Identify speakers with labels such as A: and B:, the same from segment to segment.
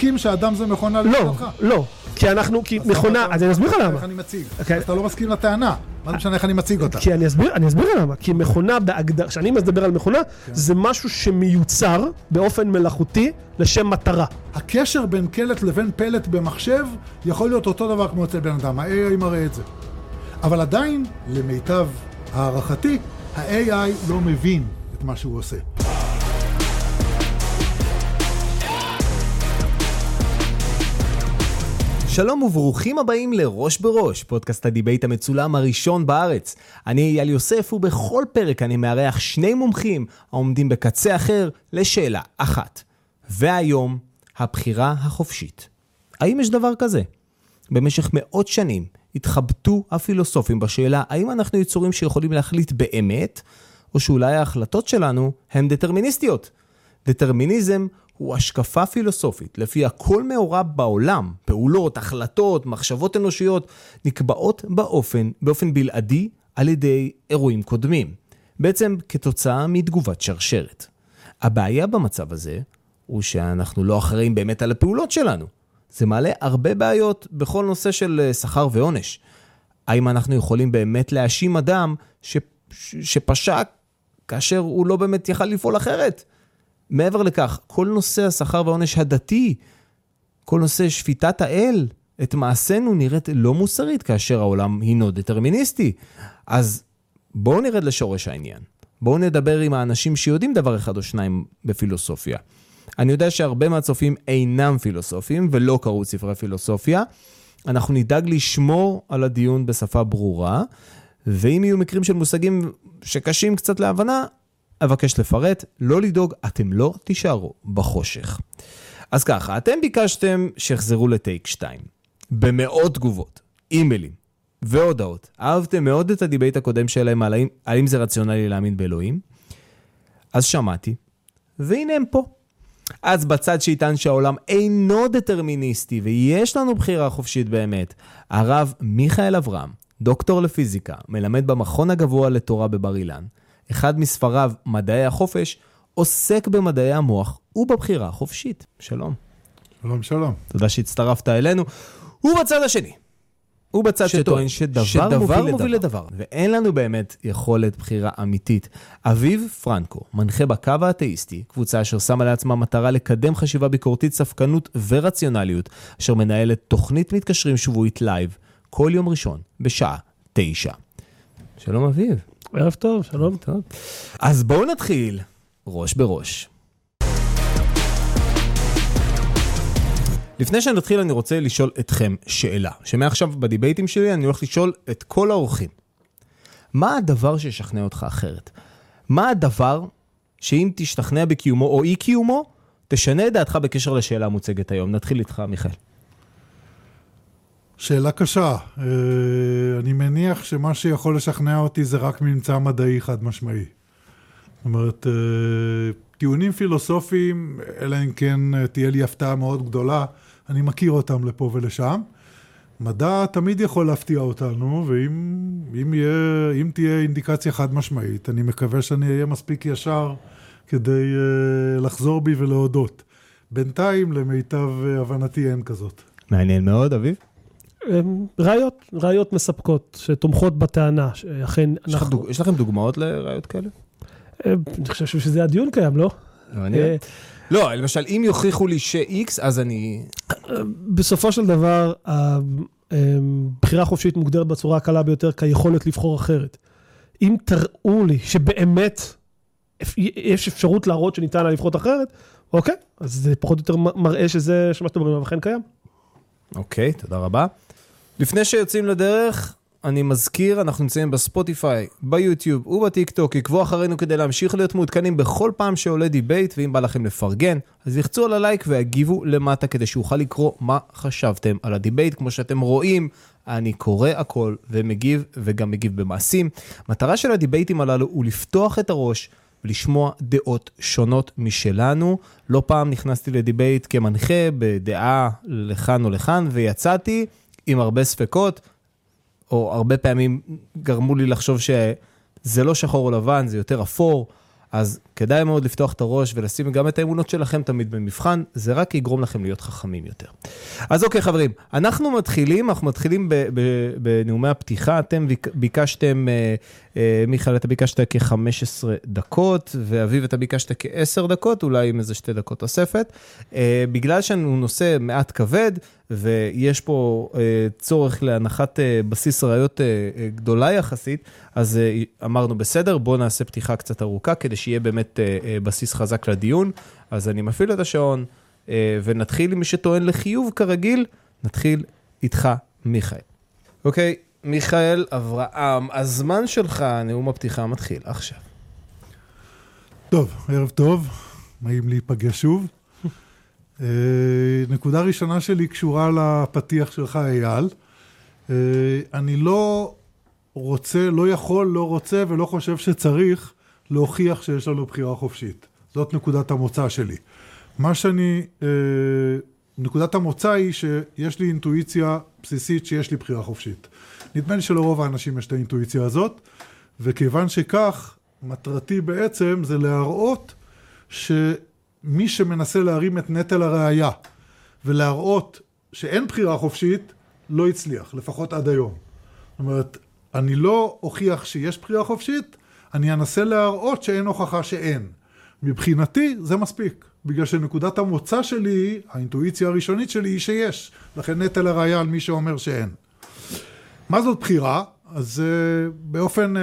A: מסכים שהאדם זה מכונה לדעתך?
B: לא, כי מכונה, אז אני אסביר לך למה.
A: איך אני מציג? אתה לא מסכים לטענה, מה משנה איך אני מציג אותה?
B: כי אני אסביר למה, כי מכונה בהגדרה, כשאני מדבר על מכונה, זה משהו שמיוצר באופן מלאכותי לשם מטרה.
A: הקשר בין קלט לבין פלט במחשב יכול להיות אותו דבר כמו אצל בן אדם, ה-AI מראה את זה. אבל עדיין, למיטב הערכתי, ה-AI לא מבין את מה שהוא עושה.
C: שלום וברוכים הבאים לראש בראש, פודקאסט הדיבייט המצולם הראשון בארץ. אני אייל יוסף ובכל פרק אני מארח שני מומחים העומדים בקצה אחר לשאלה אחת. והיום, הבחירה החופשית. האם יש דבר כזה? במשך מאות שנים התחבטו הפילוסופים בשאלה האם אנחנו יצורים שיכולים להחליט באמת, או שאולי ההחלטות שלנו הן דטרמיניסטיות. דטרמיניזם הוא השקפה פילוסופית, לפיה כל מעורב בעולם, פעולות, החלטות, מחשבות אנושיות, נקבעות באופן בלעדי על ידי אירועים קודמים. בעצם כתוצאה מתגובת שרשרת. הבעיה במצב הזה הוא שאנחנו לא אחראים באמת על הפעולות שלנו. זה מעלה הרבה בעיות בכל נושא של שכר ועונש. האם אנחנו יכולים באמת להאשים אדם שפשע כאשר הוא לא באמת יכל לפעול אחרת? מעבר לכך, כל נושא השכר והעונש הדתי, כל נושא שפיטת האל, את מעשינו נראית לא מוסרית כאשר העולם הינו דטרמיניסטי. אז בואו נרד לשורש העניין. בואו נדבר עם האנשים שיודעים דבר אחד או שניים בפילוסופיה. אני יודע שהרבה מהצופים אינם פילוסופים ולא קראו ספרי פילוסופיה. אנחנו נדאג לשמור על הדיון בשפה ברורה, ואם יהיו מקרים של מושגים שקשים קצת להבנה, אבקש לפרט, לא לדאוג, אתם לא תישארו בחושך. אז ככה, אתם ביקשתם שיחזרו לטייק 2, במאות תגובות, אימיילים והודעות. אהבתם מאוד את הדיבייט הקודם שלהם על האם זה רציונלי להאמין באלוהים. אז שמעתי, והנה הם פה. אז בצד שיטען שהעולם אינו דטרמיניסטי, ויש לנו בחירה חופשית באמת, הרב מיכאל אברהם, דוקטור לפיזיקה, מלמד במכון הגבוה לתורה בבר אילן, אחד מספריו, מדעי החופש, עוסק במדעי המוח ובבחירה החופשית. שלום.
A: שלום, שלום.
C: תודה שהצטרפת אלינו. ובצד השני, הוא בצד שטוען שדבר מוביל לדבר, ואין לנו באמת יכולת בחירה אמיתית. אביב פרנקו, מנחה בקו האתאיסטי, קבוצה אשר שמה לעצמה מטרה לקדם חשיבה ביקורתית, ספקנות ורציונליות, אשר מנהלת תוכנית מתקשרים שבועית לייב, כל יום ראשון, בשעה 9. שלום אביב.
B: ערב טוב, שלום.
C: טוב. אז בואו נתחיל ראש בראש. לפני שנתחיל אני רוצה לשאול אתכם שאלה, שמעכשיו בדיבייטים שלי אני הולך לשאול את כל האורחים. מה הדבר ששכנע אותך אחרת? מה הדבר שאם תשתכנע בקיומו או אי קיומו, תשנה את דעתך בקשר לשאלה המוצגת היום? נתחיל איתך, מיכאל.
A: שאלה קשה. אני מניח שמה שיכול לשכנע אותי זה רק ממצא מדעי חד משמעי. זאת אומרת, טיעונים פילוסופיים, אלא אם כן תהיה לי הפתעה מאוד גדולה, אני מכיר אותם לפה ולשם. מדע תמיד יכול להפתיע אותנו, ואם תהיה אינדיקציה חד משמעית, אני מקווה שאני אהיה מספיק ישר כדי לחזור בי ולהודות. בינתיים, למיטב הבנתי, אין כזאת.
C: מעניין מאוד, אביב.
B: ראיות מספקות שתומכות בטענה, שאכן אנחנו...
C: יש לכם דוגמאות לראיות כאלה?
B: אני חושב שזה הדיון קיים, לא?
C: לא, למשל, אם יוכיחו לי ש-X, אז אני...
B: בסופו של דבר, הבחירה חופשית מוגדרת בצורה הקלה ביותר כיכולת לבחור אחרת. אם תראו לי שבאמת יש אפשרות להראות שניתן לה לבחור אחרת, אוקיי, אז זה פחות או יותר מראה שזה שמה שאתם אומרים, אבל כן קיים.
C: אוקיי, תודה רבה. לפני שיוצאים לדרך, אני מזכיר, אנחנו נמצאים בספוטיפיי, ביוטיוב ובטיקטוק, עקבו אחרינו כדי להמשיך להיות מעודכנים בכל פעם שעולה דיבייט, ואם בא לכם לפרגן, אז יחצו על הלייק והגיבו למטה כדי שאוכל לקרוא מה חשבתם על הדיבייט. כמו שאתם רואים, אני קורא הכל ומגיב, וגם מגיב במעשים. מטרה של הדיבייטים הללו הוא לפתוח את הראש ולשמוע דעות שונות משלנו. לא פעם נכנסתי לדיבייט כמנחה בדעה לכאן או לכאן, ויצאתי עם הרבה ספקות, או הרבה פעמים גרמו לי לחשוב שזה לא שחור או לבן, זה יותר אפור. אז כדאי מאוד לפתוח את הראש ולשים גם את האמונות שלכם תמיד במבחן, זה רק יגרום לכם להיות חכמים יותר. אז אוקיי חברים, אנחנו מתחילים בנאומי הפתיחה, אתם ביקשתם, מיכאל אתה ביקשת כ-15 דקות, ואביב אתה ביקשת כ-10 דקות, אולי עם איזה 2 דקות תוספת, בגלל שהוא נושא מעט כבד, ויש פה צורך להנחת בסיס ראיות גדולה יחסית, אז אמרנו בסדר, בואו נעשה פתיחה קצת ארוכה, כדי שיהיה באמת בסיס חזק לדיון, אז אני מפעיל את השעון, ונתחיל עם מי שטוען לחיוב כרגיל, נתחיל איתך מיכאל. אוקיי, מיכאל אברהם, הזמן שלך, נאום הפתיחה מתחיל עכשיו.
A: טוב, ערב טוב, נעים להיפגש שוב. נקודה ראשונה שלי קשורה לפתיח שלך, אייל. אני לא רוצה, לא יכול, לא רוצה ולא חושב שצריך להוכיח שיש לנו בחירה חופשית. זאת נקודת המוצא שלי. נקודת המוצא היא שיש לי אינטואיציה בסיסית שיש לי בחירה חופשית. נדמה לי שלרוב האנשים יש את האינטואיציה הזאת, וכיוון שכך, מטרתי בעצם זה להראות שמי שמנסה להרים את נטל הראייה, ולהראות שאין בחירה חופשית, לא הצליח, לפחות עד היום. זאת אומרת, אני לא הוכיח שיש בחירה חופשית, אני אנסה להראות שאין הוכחה שאין. מבחינתי זה מספיק, בגלל שנקודת המוצא שלי, האינטואיציה הראשונית שלי היא שיש, לכן נטל הראייה על מי שאומר שאין. מה זאת בחירה? אז באופן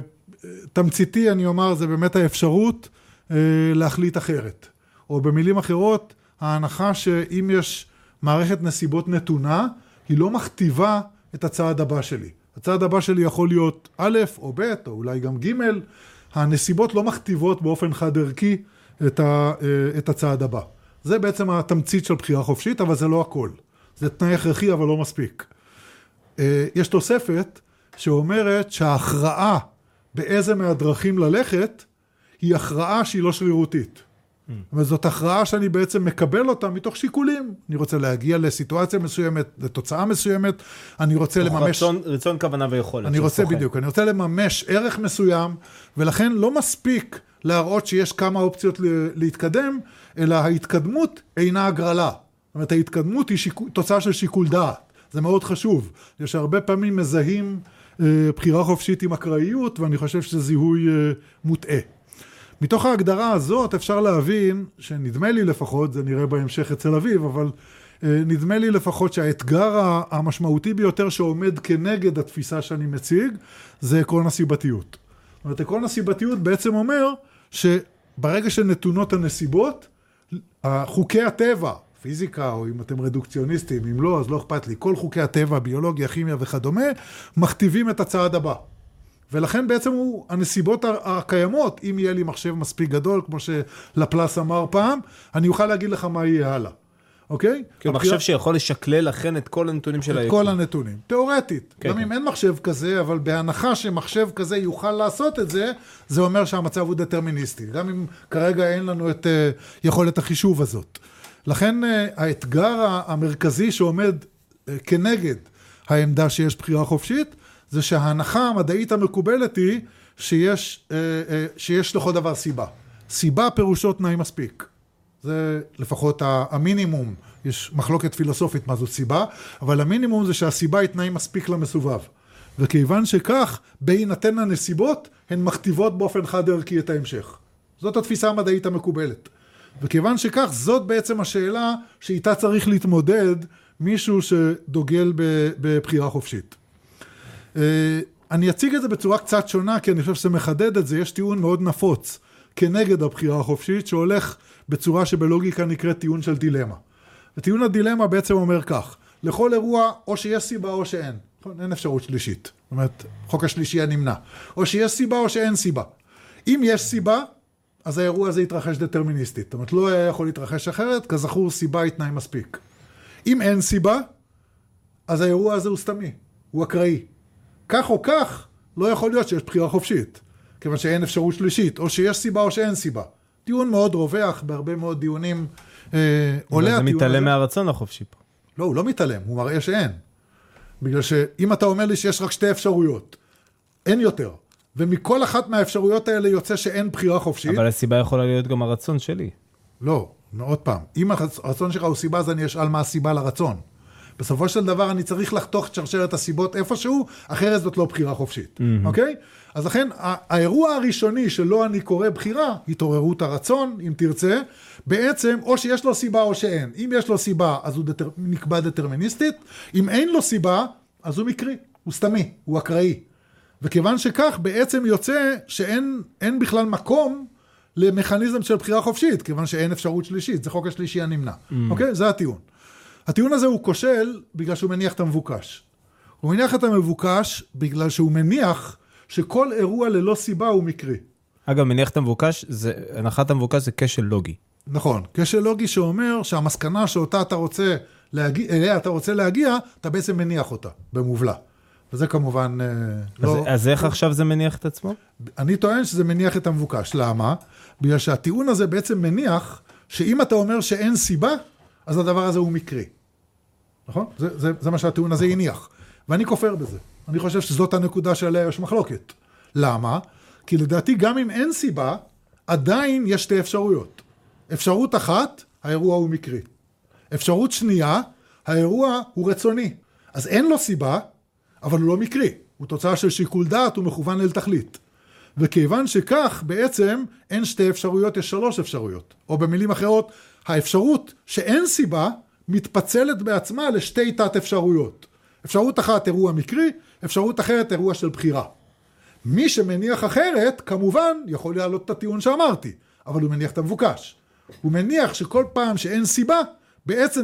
A: תמציתי אני אומר, זה באמת האפשרות להחליט אחרת. או במילים אחרות, ההנחה שאם יש מערכת נסיבות נתונה, היא לא מכתיבה את הצעד הבא שלי. הצעד הבא שלי יכול להיות א' או ב' או אולי גם ג', הנסיבות לא מכתיבות באופן חד ערכי את הצעד הבא. זה בעצם התמצית של בחירה חופשית, אבל זה לא הכל. זה תנאי הכרחי, אבל לא מספיק. יש תוספת שאומרת שההכרעה באיזה מהדרכים ללכת, היא הכרעה שהיא לא שרירותית. וזאת הכרעה שאני בעצם מקבל אותה מתוך שיקולים. אני רוצה להגיע לסיטואציה מסוימת, לתוצאה מסוימת, אני רוצה לממש...
C: רצון כוונה ויכולת.
A: אני רוצה בדיוק, אני רוצה לממש ערך מסוים, ולכן לא מספיק להראות שיש כמה אופציות להתקדם, אלא ההתקדמות אינה הגרלה. זאת אומרת, ההתקדמות היא תוצאה של שיקול דעת. זה מאוד חשוב. יש הרבה פעמים מזהים בחירה חופשית עם אקראיות, ואני חושב שזה זיהוי מוטעה. מתוך ההגדרה הזאת אפשר להבין, שנדמה לי לפחות, זה נראה בהמשך אצל אביב, אבל נדמה לי לפחות שהאתגר המשמעותי ביותר שעומד כנגד התפיסה שאני מציג, זה עקרון הסיבתיות. זאת אומרת, עקרון הסיבתיות בעצם אומר שברגע שנתונות הנסיבות, חוקי הטבע, פיזיקה או אם אתם רדוקציוניסטים, אם לא, אז לא אכפת לי, כל חוקי הטבע, ביולוגיה, כימיה וכדומה, מכתיבים את הצעד הבא. ולכן בעצם הנסיבות הקיימות, אם יהיה לי מחשב מספיק גדול, כמו שלפלס אמר פעם, אני אוכל להגיד לך מה יהיה הלאה. אוקיי?
C: כי הוא מחשב שיכול לשקלל לכן את כל הנתונים של היקום.
A: את כל הנתונים. תיאורטית. גם אם אין מחשב כזה, אבל בהנחה שמחשב כזה יוכל לעשות את זה, זה אומר שהמצב הוא דטרמיניסטי. גם אם כרגע אין לנו את יכולת החישוב הזאת. לכן האתגר המרכזי שעומד כנגד העמדה שיש בחירה חופשית, זה שההנחה המדעית המקובלת היא שיש לכל דבר סיבה. סיבה פירושו תנאי מספיק. זה לפחות המינימום. יש מחלוקת פילוסופית מה זאת סיבה, אבל המינימום זה שהסיבה היא תנאי מספיק למסובב. וכיוון שכך, בהינתן הנסיבות, הן מכתיבות באופן חד ערכי את ההמשך. זאת התפיסה המדעית המקובלת. וכיוון שכך, זאת בעצם השאלה שאיתה צריך להתמודד מישהו שדוגל בבחירה חופשית. אני אציג את זה בצורה קצת שונה, כי אני חושב שזה מחדד את זה. יש טיעון מאוד נפוץ כנגד הבחירה החופשית, שהולך בצורה שבלוגיקה נקראת טיעון של דילמה. וטיעון הדילמה בעצם אומר כך, לכל אירוע או שיש סיבה או שאין. אין אפשרות שלישית. זאת אומרת, חוק השלישי הנמנע. או שיש סיבה או שאין סיבה. אם יש סיבה, אז האירוע הזה יתרחש דטרמיניסטית. זאת אומרת, לא היה יכול להתרחש אחרת, כזכור סיבה היא תנאי מספיק. אם אין סיבה, אז האירוע הזה הוא סתמי, הוא אקראי. כך או כך, לא יכול להיות שיש בחירה חופשית, כיוון שאין אפשרות שלישית, או שיש סיבה או שאין סיבה. טיעון מאוד רווח, בהרבה מאוד דיונים עולה.
C: זה מתעלם מהרצון החופשי פה.
A: לא, הוא לא מתעלם, הוא מראה שאין. בגלל שאם אתה אומר לי שיש רק שתי אפשרויות, אין יותר, ומכל אחת מהאפשרויות האלה יוצא שאין בחירה חופשית.
C: אבל הסיבה יכולה להיות גם הרצון שלי.
A: לא, עוד פעם, אם הרצון שלך הוא סיבה, אז אני אשאל מה הסיבה לרצון. בסופו של דבר אני צריך לחתוך את שרשרת הסיבות איפשהו, אחרת זאת לא בחירה חופשית. אוקיי? אז לכן, האירוע הראשוני שלו אני קורא בחירה, התעוררות הרצון, אם תרצה, בעצם או שיש לו סיבה או שאין. אם יש לו סיבה, אז הוא נקבע דטרמיניסטית. אם אין לו סיבה, אז הוא מקרי, הוא סתמי, הוא אקראי. וכיוון שכך, בעצם יוצא שאין בכלל מקום למכניזם של בחירה חופשית, כיוון שאין אפשרות שלישית, זה חוק השלישי הנמנע. אוקיי? זה הטיעון. הטיעון הזה הוא כושל בגלל שהוא מניח את המבוקש. הוא מניח את המבוקש בגלל שהוא מניח שכל אירוע ללא סיבה הוא מקרי.
C: אגב, מניח את המבוקש, הנחת המבוקש זה כשל לוגי.
A: נכון, כשל לוגי שאומר שהמסקנה שאותה אליה אתה רוצה להגיע, אתה בעצם מניח אותה, במובלע. וזה כמובן לא...
C: אז איך עכשיו זה מניח את עצמו?
A: אני טוען שזה מניח את המבוקש. למה? בגלל שהטיעון הזה בעצם מניח שאם אתה אומר שאין סיבה, אז הדבר הזה הוא מקרי. נכון? זה מה שהטיעון הזה הניח. ואני כופר בזה. אני חושב שזאת הנקודה שעליה יש מחלוקת. למה? כי לדעתי גם אם אין סיבה, עדיין יש שתי אפשרויות. אפשרות אחת, האירוע הוא מקרי. אפשרות שנייה, האירוע הוא רצוני. אז אין לו סיבה, אבל הוא לא מקרי. הוא תוצאה של שיקול דעת, הוא מכוון אל תכלית. וכיוון שכך, בעצם אין שתי אפשרויות, יש שלוש אפשרויות. או במילים אחרות, האפשרות שאין סיבה, מתפצלת בעצמה לשתי תת אפשרויות. אפשרות אחת, אירוע מקרי, אפשרות אחרת, אירוע של בחירה. מי שמניח אחרת, כמובן, יכול להעלות את הטיעון שאמרתי, אבל הוא מניח את המבוקש. הוא מניח שכל פעם שאין סיבה, בעצם